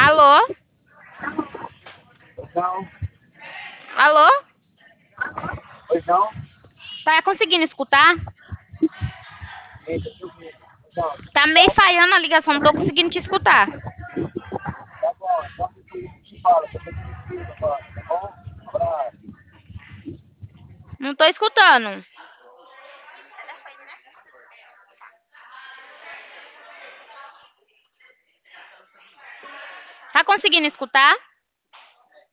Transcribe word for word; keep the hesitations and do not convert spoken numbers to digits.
Alô? Não. Alô? Pois não? Tá conseguindo escutar? Eita, deixa eu ver. Não, Tá meio falhando a ligação, não tô conseguindo te escutar. tá bom. Então depois a gente fala. Depois você me liga, mano. Tá bom? Abraço. Não tô escutando. Tá conseguindo escutar?